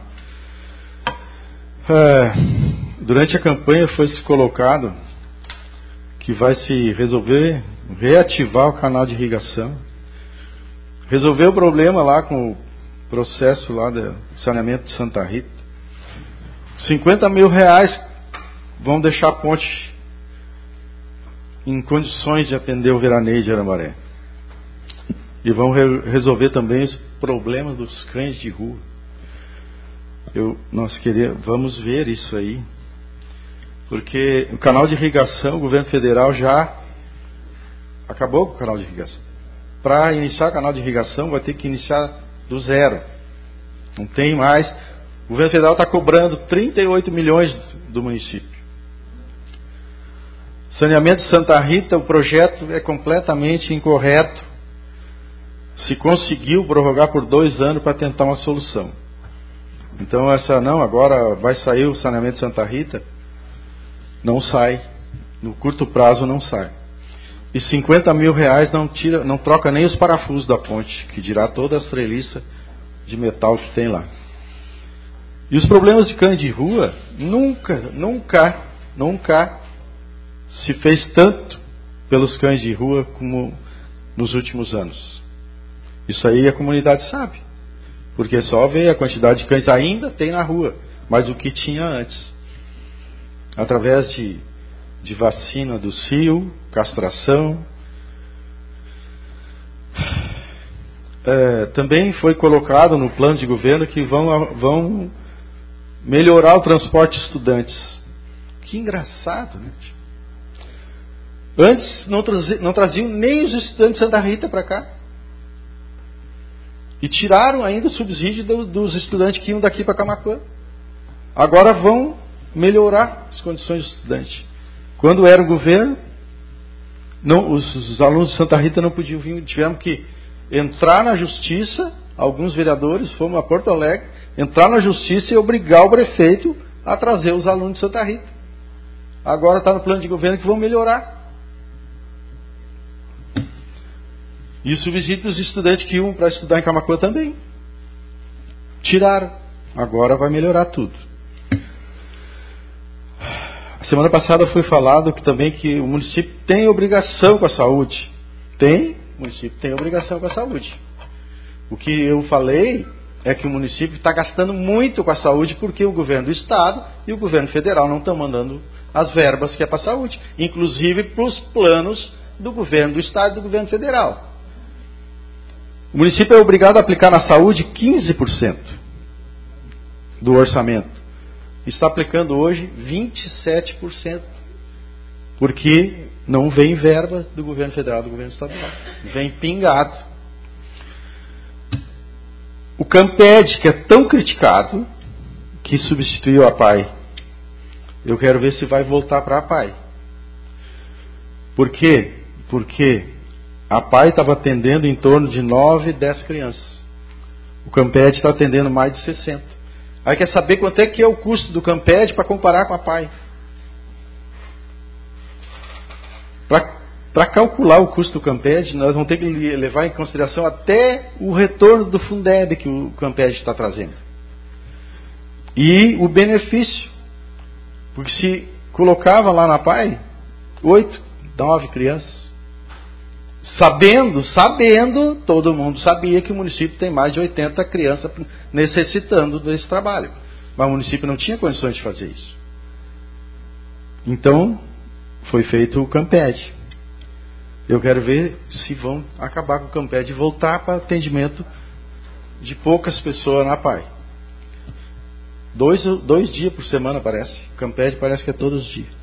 É, durante a campanha foi se colocado que vai se resolver reativar o canal de irrigação, resolver o problema lá com o processo lá do saneamento de Santa Rita. cinquenta mil reais vão deixar a ponte em condições de atender o veraneio de Arambaré. E vão re resolver também os problemas dos cães de rua. Eu, nós queremos, vamos ver isso aí. Porque o canal de irrigação, o governo federal já acabou com o canal de irrigação. Para iniciar o canal de irrigação, vai ter que iniciar do zero. Não tem mais. O governo federal está cobrando trinta e oito milhões do município. Saneamento de Santa Rita, o projeto é completamente incorreto. Se conseguiu prorrogar por dois anos para tentar uma solução. Então essa não, agora vai sair o saneamento de Santa Rita. Não sai. No curto prazo não sai. E cinquenta mil reais não, tira, não troca nem os parafusos da ponte, que dirá toda as treliças de metal que tem lá. E os problemas de cães de rua, nunca, nunca, nunca se fez tanto pelos cães de rua como nos últimos anos. Isso aí a comunidade sabe. Porque só vê a quantidade de cães ainda tem na rua, mas o que tinha antes. Através de, de vacina do cio, castração. É, também foi colocado no plano de governo que vão, vão melhorar o transporte de estudantes. Que engraçado, né? Antes não, traziam, não traziam nem os estudantes de Santa Rita para cá. E tiraram ainda o subsídio do, dos estudantes que iam daqui para Camaquã. Agora vão melhorar as condições do estudante. Quando era o governo, não, os, os alunos de Santa Rita não podiam vir, tivemos que entrar na justiça, alguns vereadores fomos a Porto Alegre, entrar na justiça e obrigar o prefeito a trazer os alunos de Santa Rita. Agora está no plano de governo que vão melhorar. E o subsídio dos estudantes que iam para estudar em Camaquã também. Tiraram. Agora vai melhorar tudo. A semana passada foi falado que também que o município tem obrigação com a saúde. Tem, o município tem obrigação com a saúde. O que eu falei é que o município está gastando muito com a saúde porque o governo do estado e o governo federal não estão mandando as verbas que é para a saúde. Inclusive para os planos do governo do estado e do governo federal. O município é obrigado a aplicar na saúde quinze por cento do orçamento. Está aplicando hoje vinte e sete por cento. Porque não vem verba do governo federal e do governo estadual. Vem pingado. O Camped, que é tão criticado, que substituiu a P A I. Eu quero ver se vai voltar para a P A I. Por quê? Porque a P A I estava atendendo em torno de nove, dez crianças. O Camped está atendendo mais de sessenta. Aí quer saber quanto é que é o custo do Camped para comparar com a P A I. Para calcular o custo do Camped, nós vamos ter que levar em consideração até o retorno do Fundeb que o Camped está trazendo. E o benefício. Porque se colocava lá na P A I oito, nove crianças. Sabendo, sabendo, todo mundo sabia que o município tem mais de oitenta crianças necessitando desse trabalho. Mas o município não tinha condições de fazer isso. Então, foi feito o Camped. Eu quero ver se vão acabar com o Camped e voltar para atendimento de poucas pessoas na P A I. Dois, dois dias por semana parece. O Camped parece que é todos os dias.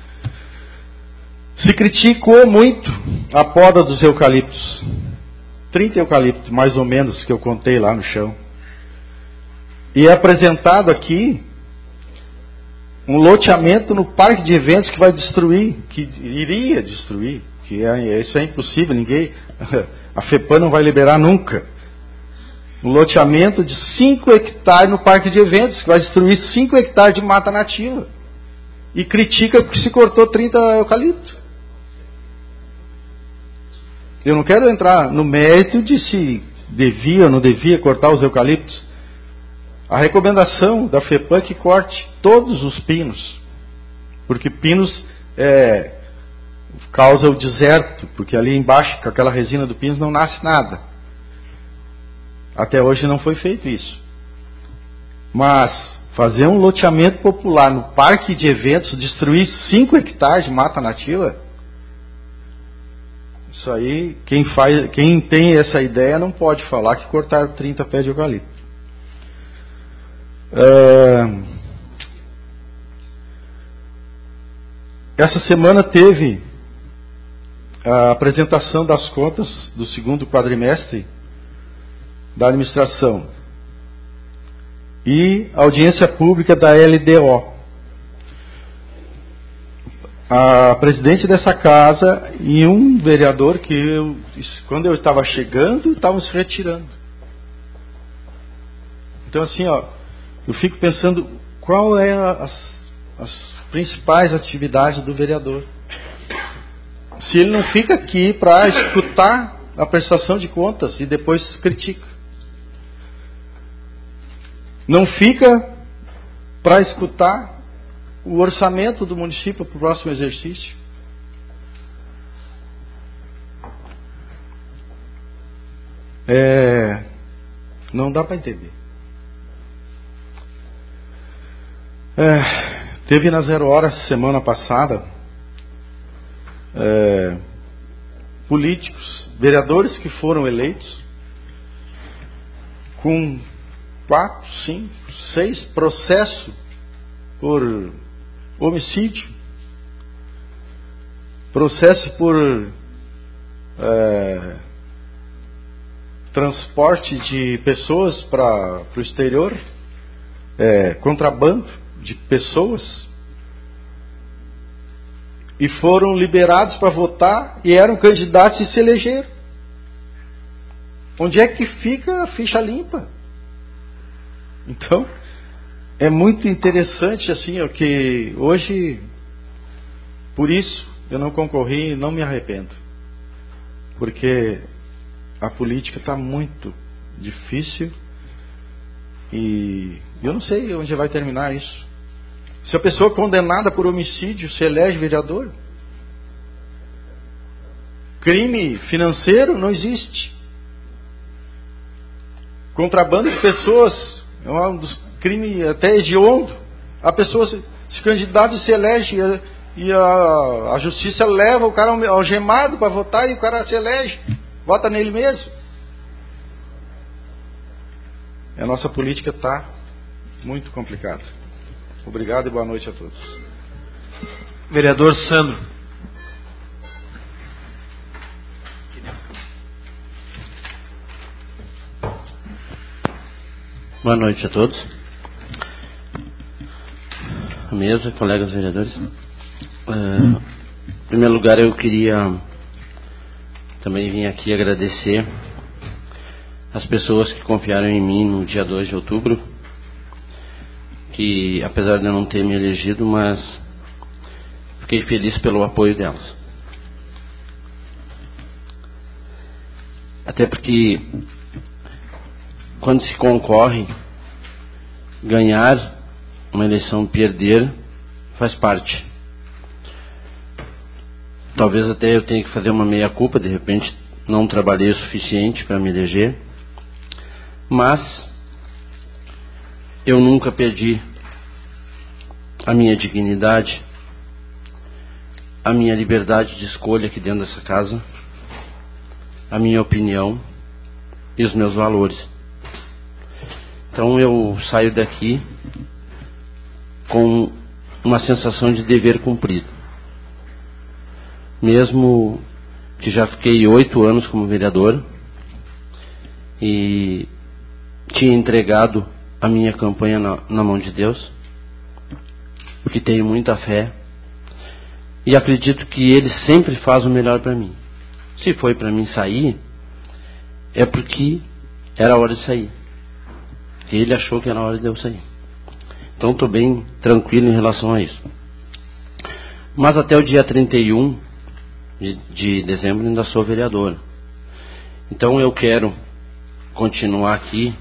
Se criticou muito a poda dos eucaliptos. trinta eucaliptos, mais ou menos, que eu contei lá no chão. E é apresentado aqui um loteamento no parque de eventos que vai destruir, que iria destruir, que é, isso é impossível, ninguém, a FEPAM não vai liberar nunca. Um loteamento de cinco hectares no parque de eventos, que vai destruir cinco hectares de mata nativa. E critica porque se cortou trinta eucaliptos. Eu não quero entrar no mérito de se devia ou não devia cortar os eucaliptos. A recomendação da FEPAM é que corte todos os pinos. Porque pinos é, causa o deserto, porque ali embaixo, com aquela resina do pino, não nasce nada. Até hoje não foi feito isso. Mas fazer um loteamento popular no parque de eventos, destruir cinco hectares de mata nativa, isso aí, quem, faz, quem tem essa ideia não pode falar que cortaram trinta pés de eucalipto. É, essa semana teve a apresentação das contas do segundo quadrimestre da administração e audiência pública da L D O. A presidente dessa casa e um vereador que eu, quando eu estava chegando, estavam se retirando. Então assim, ó, eu fico pensando qual é as, as principais atividades do vereador. Se ele não fica aqui para escutar a prestação de contas e depois critica. Não fica para escutar o orçamento do município para o próximo exercício. É, não dá para entender. É, teve na Zero Hora semana passada é, políticos, vereadores que foram eleitos com quatro, cinco, seis processos por homicídio, processo por é, transporte de pessoas para o exterior, é, contrabando de pessoas, e foram liberados para votar e eram candidatos e se elegeram. Onde é que fica a ficha limpa? Então, é muito interessante assim, ó, que hoje, por isso, eu não concorri e não me arrependo. Porque a política está muito difícil e eu não sei onde vai terminar isso. Se a pessoa condenada por homicídio se elege vereador, crime financeiro não existe. Contrabando de pessoas é um dos crimes até hediondo. A pessoa se, se candidata e se elege e, e a, a justiça leva o cara algemado para votar e o cara se elege, vota nele mesmo. A nossa política está muito complicada. Obrigado e boa noite a todos. Vereador Sandro. Boa noite a todos. A mesa, colegas vereadores. Uh, em primeiro lugar, eu queria também vir aqui agradecer as pessoas que confiaram em mim no dia dois de outubro, que apesar de eu não ter me elegido, mas fiquei feliz pelo apoio delas. Até porque quando se concorre, ganhar uma eleição, perder, faz parte. Talvez até eu tenha que fazer uma meia-culpa, de repente não trabalhei o suficiente para me eleger, mas eu nunca perdi a minha dignidade, a minha liberdade de escolha aqui dentro dessa casa, a minha opinião e os meus valores. Então eu saio daqui com uma sensação de dever cumprido. Mesmo que já fiquei oito anos como vereador e tinha entregado a minha campanha na, na mão de Deus, porque tenho muita fé e acredito que Ele sempre faz o melhor para mim. Se foi para mim sair, é porque era a hora de sair. Ele achou que era a hora de eu sair. Então estou bem tranquilo em relação a isso. Mas até o dia trinta e um de, de dezembro ainda sou vereador. Então eu quero continuar aqui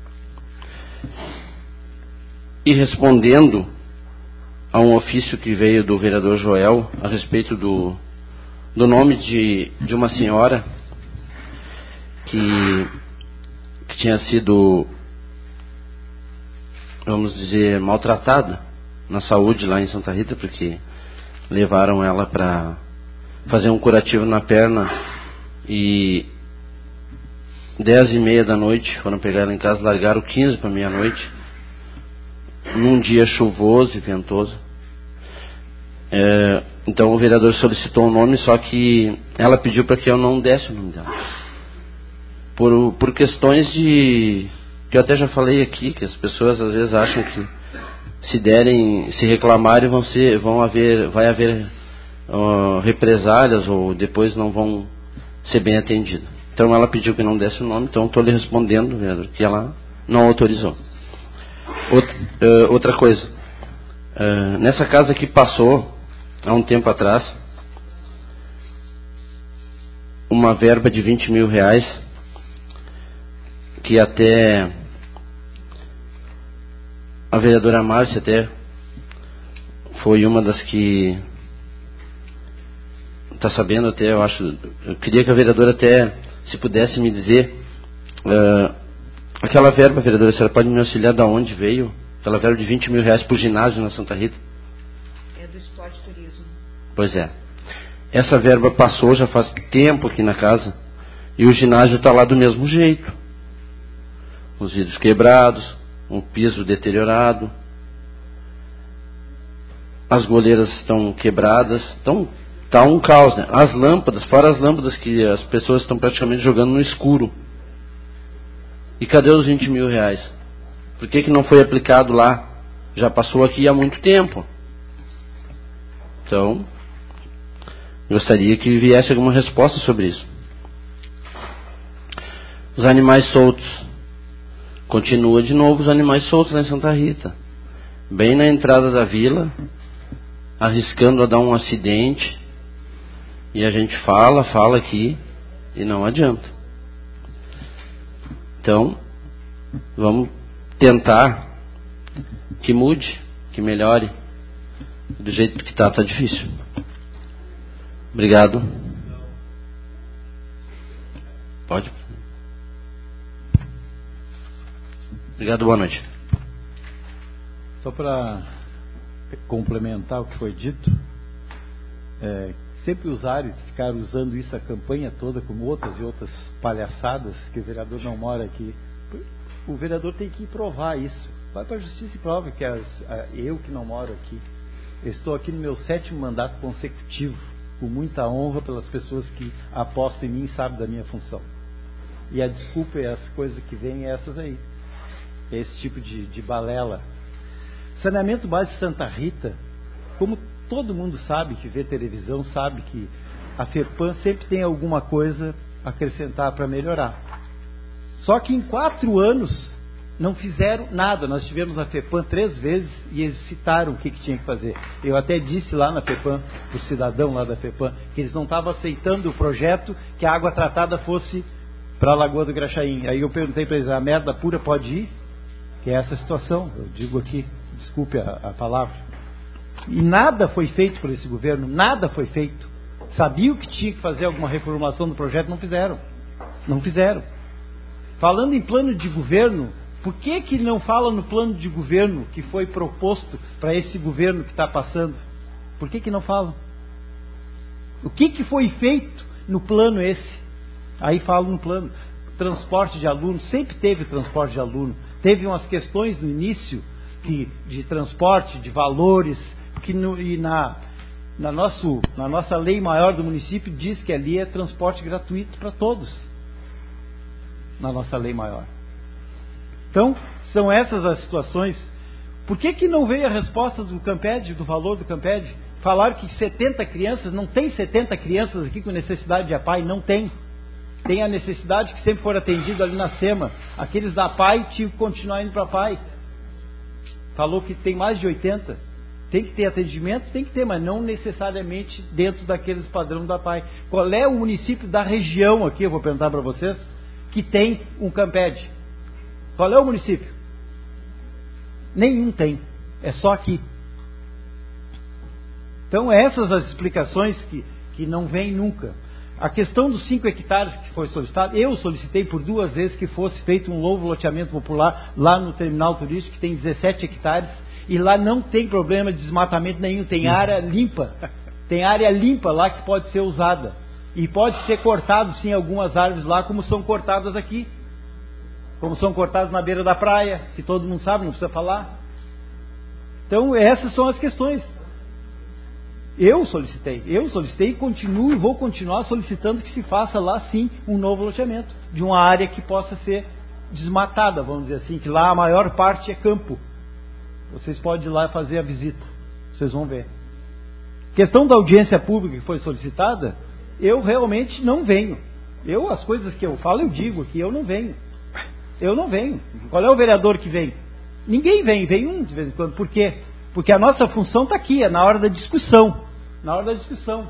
e respondendo a um ofício que veio do vereador Joel a respeito do, do nome de, de uma senhora que, que tinha sido vamos dizer, maltratada na saúde lá em Santa Rita, porque levaram ela para fazer um curativo na perna e dez e meia da noite foram pegar ela em casa, largaram quinze para meia-noite, num dia chuvoso e ventoso. É, então o vereador solicitou o nome, só que ela pediu para que eu não desse o nome dela. Por, por questões de... que eu até já falei aqui, que as pessoas às vezes acham que se derem, se reclamarem, vão ser, vão haver, vai haver uh, represálias ou depois não vão ser bem atendidas. Então ela pediu que não desse o nome, então estou lhe respondendo, vereador, que ela não autorizou. Outra, uh, outra coisa, uh, nessa casa que passou há um tempo atrás uma verba de vinte mil reais, que até a vereadora Márcia até foi uma das que está sabendo até, eu acho, eu queria que a vereadora até, se pudesse me dizer, uh, aquela verba, vereadora, a senhora pode me auxiliar de onde veio? Aquela verba de vinte mil reais para o ginásio na Santa Rita? É do Esporte e Turismo. Pois é. Essa verba passou já faz tempo aqui na casa e o ginásio está lá do mesmo jeito. Os vidros quebrados, um piso deteriorado, as goleiras estão quebradas, então está um caos, né? As lâmpadas, fora as lâmpadas que as pessoas estão praticamente jogando no escuro. E cadê os vinte mil reais? Por que que não foi aplicado lá? Já passou aqui há muito tempo. Então, gostaria que viesse alguma resposta sobre isso. Os animais soltos. Continua de novo os animais soltos lá em Santa Rita. Bem na entrada da vila, arriscando a dar um acidente. E a gente fala, fala aqui e não adianta. Então, vamos tentar que mude, que melhore. Do jeito que está, está difícil. Obrigado. Pode? Obrigado, boa noite. Só para complementar o que foi dito, é, sempre usaram e ficaram usando isso a campanha toda, como outras e outras palhaçadas, que o vereador não mora aqui. O vereador tem que provar isso. Vai para a justiça e prova que as, a, eu que não moro aqui. Eu estou aqui no meu sétimo mandato consecutivo, com muita honra pelas pessoas que apostam em mim e sabem da minha função. E a desculpa e as coisas que vêm é essas aí. Esse tipo de, de balela. Saneamento básico de Santa Rita, como todo mundo sabe que vê televisão, sabe que a FEPAM sempre tem alguma coisa a acrescentar para melhorar. Só que em quatro anos não fizeram nada. Nós tivemos na FEPAM três vezes e eles citaram o que, que tinha que fazer. Eu até disse lá na FEPAM, para o cidadão lá da FEPAM, que eles não estavam aceitando o projeto que a água tratada fosse para a Lagoa do Graxaim. Aí eu perguntei para eles, a merda pura pode ir? Que é essa situação, eu digo aqui, desculpe a, a palavra. E nada foi feito por esse governo, nada foi feito. Sabiam que tinha que fazer alguma reformulação do projeto, não fizeram. Não fizeram. Falando em plano de governo, por que que não fala no plano de governo que foi proposto para esse governo que está passando? Por que que não fala? O que que foi feito no plano esse? Aí falo no plano. Transporte de alunos, sempre teve transporte de aluno. Teve umas questões no início que, de transporte, de valores, que no, e na, na, nosso, na nossa lei maior do município diz que ali é transporte gratuito para todos. Na nossa lei maior. Então, são essas as situações. Por que que não veio a resposta do Camped, do valor do Camped? Falaram que setenta crianças, não tem setenta crianças aqui com necessidade de A P A I, não tem. Tem a necessidade que sempre for atendido ali na SEMA. Aqueles da A P A I tinham que continuar indo para a P A I. Falou que tem mais de oitenta. Tem que ter atendimento? Tem que ter, mas não necessariamente dentro daqueles padrões da A P A I. Qual é o município da região aqui, eu vou perguntar para vocês, que tem um Camped? Qual é o município? Nenhum tem. É só aqui. Então essas as explicações que, que não vêm nunca. A questão dos cinco hectares que foi solicitado, eu solicitei por duas vezes que fosse feito um novo loteamento popular lá no terminal turístico, que tem dezessete hectares, e lá não tem problema de desmatamento nenhum, tem área limpa, tem área limpa lá que pode ser usada. E pode ser cortado sim algumas árvores lá, como são cortadas aqui. Como são cortadas na beira da praia, que todo mundo sabe, não precisa falar. Então essas são as questões. Eu solicitei, eu solicitei e continuo e vou continuar solicitando que se faça lá sim um novo loteamento, de uma área que possa ser desmatada, vamos dizer assim, que lá a maior parte é campo. Vocês podem ir lá fazer a visita, vocês vão ver. Questão da audiência pública que foi solicitada, eu realmente não venho. Eu, as coisas que eu falo, eu digo aqui, eu não venho. Eu não venho. Qual é o vereador que vem? Ninguém vem, vem um de vez em quando. Por quê? Porque a nossa função está aqui, é na hora da discussão. Na hora da discussão.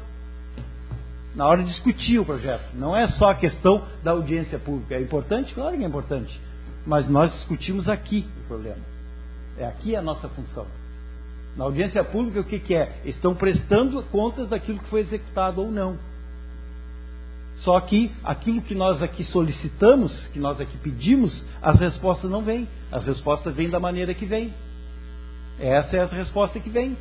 Na hora de discutir o projeto. Não é só a questão da audiência pública. É importante? Claro que é importante. Mas nós discutimos aqui o problema. É aqui a nossa função. Na audiência pública, o que, que é? Estão prestando contas daquilo que foi executado ou não. Só que aquilo que nós aqui solicitamos, que nós aqui pedimos, as respostas não vêm. As respostas vêm da maneira que vêm. Essa é a resposta que vem.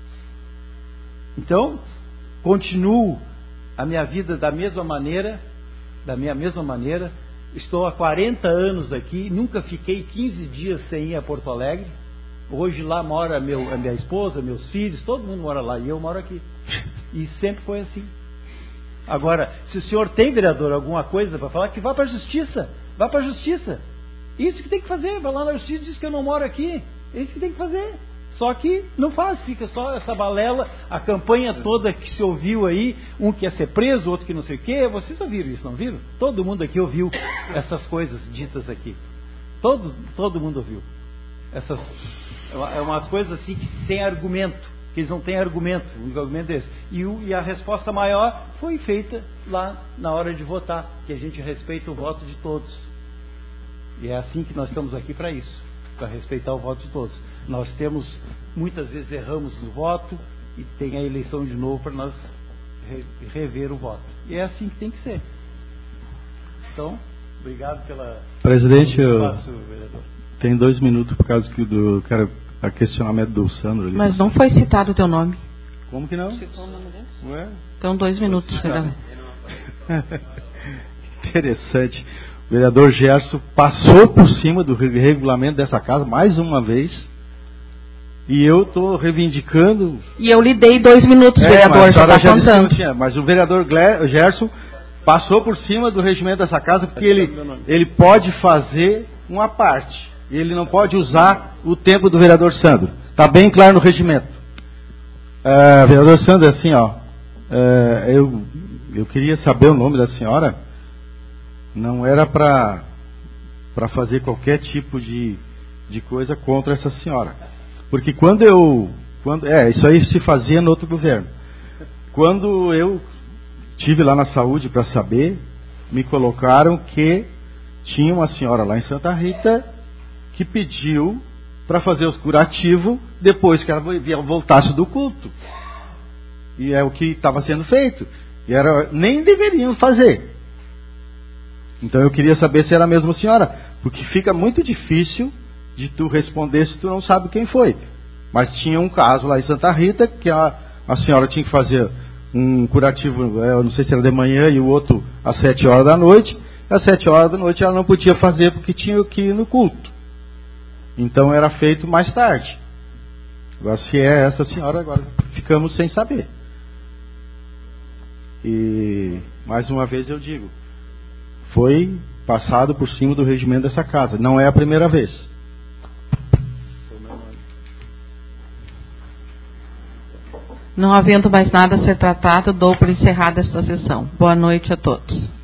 Então, continuo a minha vida da mesma maneira, da minha mesma maneira. Estou há quarenta anos aqui, nunca fiquei quinze dias sem ir a Porto Alegre. Hoje lá mora meu, a minha esposa, meus filhos, todo mundo mora lá e eu moro aqui. E sempre foi assim. Agora, se o senhor tem, vereador, alguma coisa para falar, que vá para a justiça. Vá para a justiça. Isso que tem que fazer. Vai lá na justiça e diz que eu não moro aqui. É isso que tem que fazer. Só que não faz, fica só essa balela, a campanha toda que se ouviu aí, um que ia ser preso, outro que não sei o quê. Vocês ouviram isso, não viram? Todo mundo aqui ouviu essas coisas ditas aqui. Todo, todo mundo ouviu. Essas, é umas coisas assim que sem argumento, que eles não têm argumento, o único argumento é esse. E, o, e a resposta maior foi feita lá na hora de votar, que a gente respeita o voto de todos. E é assim que nós estamos aqui para isso, para respeitar o voto de todos. Nós temos, muitas vezes erramos no voto e tem a eleição de novo para nós re, rever o voto. E é assim que tem que ser. Então, obrigado pela... Presidente, pelo espaço, vereador. Tem dois minutos por causa que do cara, a questionamento do Sandro ali. Mas não foi citado o teu nome. Como que não? Citou o nome dele? Ué? Então, dois minutos. Interessante. O vereador Gerson passou por cima do regulamento dessa casa mais uma vez. E eu estou reivindicando. E eu lhe dei dois minutos, é, vereador, já está contando. Tinha, mas o vereador Gerson passou por cima do regimento dessa casa porque ele, ele pode fazer uma parte. Ele não pode usar o tempo do vereador Sandro. Está bem claro no regimento. Uh, vereador Sandro, assim, ó. Uh, eu, eu queria saber o nome da senhora. Não era para para fazer qualquer tipo de, de coisa contra essa senhora. Porque quando eu... Quando, é, isso aí se fazia no outro governo. Quando eu estive lá na saúde para saber, me colocaram que tinha uma senhora lá em Santa Rita que pediu para fazer os curativos depois que ela voltasse do culto. E é o que estava sendo feito. E era, nem deveriam fazer. Então eu queria saber se era a mesma senhora. Porque fica muito difícil de tu responder se tu não sabe quem foi. Mas tinha um caso lá em Santa Rita que a, a senhora tinha que fazer um curativo, eu não sei se era de manhã e o outro às sete horas da noite. Às sete horas da noite ela não podia fazer porque tinha que ir no culto. Então era feito mais tarde. Agora se é essa senhora, agora ficamos sem saber. E mais uma vez eu digo, foi passado por cima do regimento dessa casa. Não é a primeira vez. Não havendo mais nada a ser tratado, dou por encerrada esta sessão. Boa noite a todos.